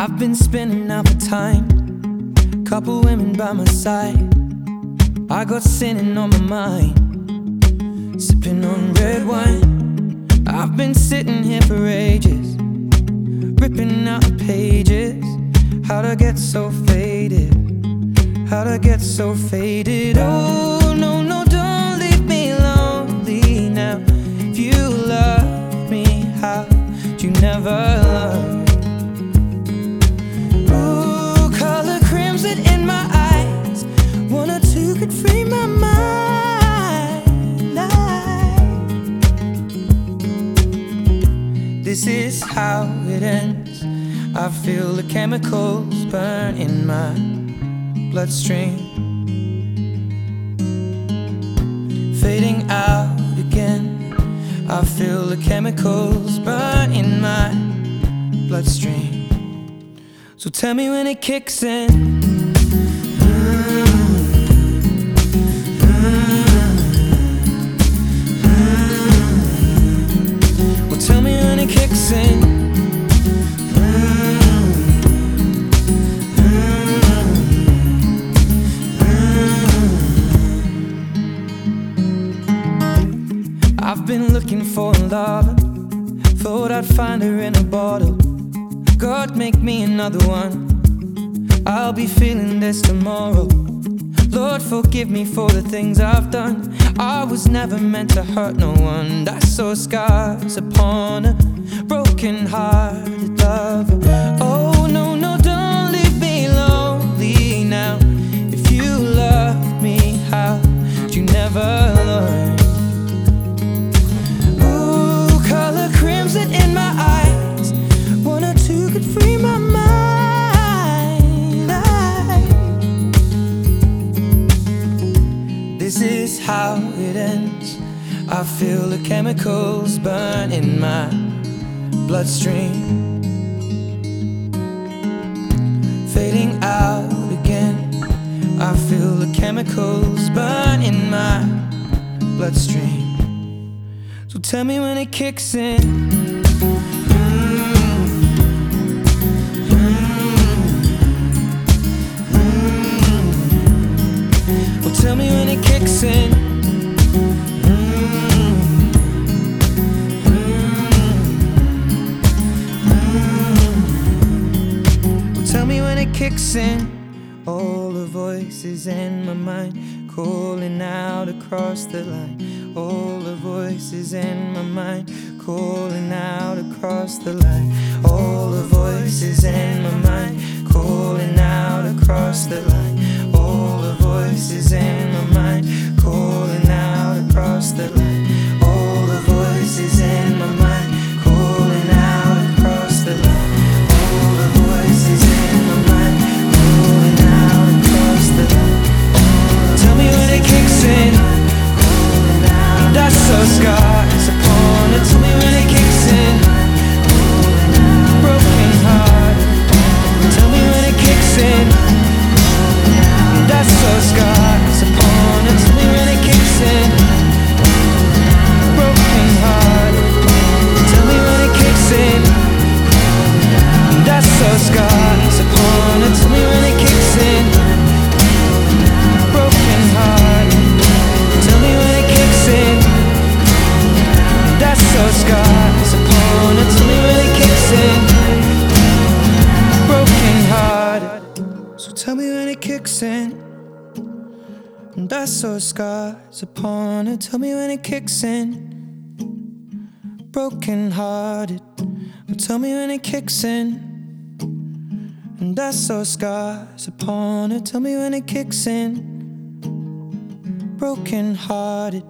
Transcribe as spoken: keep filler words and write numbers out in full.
I've been spending out the time, couple women by my side. I got sinning on my mind, sipping on red wine. I've been sitting here for ages, ripping out the pages. How'd I get so faded? How'd I get so faded? Oh, no, no, don't leave me lonely now. If you love me, how'd you never learn? Ooh, color crimson in my eyes, one or two could free my mind. This is how it ends. I feel the chemicals burn in my bloodstream, fading out again. I feel the chemicals burn in my bloodstream. So tell me when it kicks in. Well, tell me when it kicks in. I've been looking for a lover, thought I'd find her in a bottle. God, make me another one, I'll be feeling this tomorrow. Lord, forgive me for the things I've done. I was never meant to hurt no one. I saw scars upon a broken-hearted lover. Oh, no, no, don't leave me lonely now. If you love me, how'd you never learn? Crimson in my eyes, one or two could free my mind. This is how it ends. I feel the chemicals burn in my bloodstream, fading out again. I feel the chemicals burn in my bloodstream. So tell me when it kicks in. Well, tell me when it kicks in. Well, tell me when it kicks in. All the voices in my mind calling out across the line. All the voices in my mind calling out across the line. All the voices in my mind calling out across the line. All the voices in my mind calling out across the line. All the voices in my mind calling out across the line. All the voices in my mind calling out across the line. Tell me when it kicks in. That's so scars upon it. Tell me when it kicks in. Broken heart. Tell me when it kicks in. That's so scars upon it. Tell me when it kicks in. Broken heart. Tell me when it kicks in. That's so scars upon it. Tell me when it kicks in. Broken heart. Tell me when it kicks in. That's so scars upon it. Tell me when it kicks in. Broken hearted. So tell me when it kicks in. That's so scars upon it. Tell me when it kicks in. Broken hearted. Tell me when it kicks in. And that's so scars upon it. Tell me when it kicks in. Broken hearted.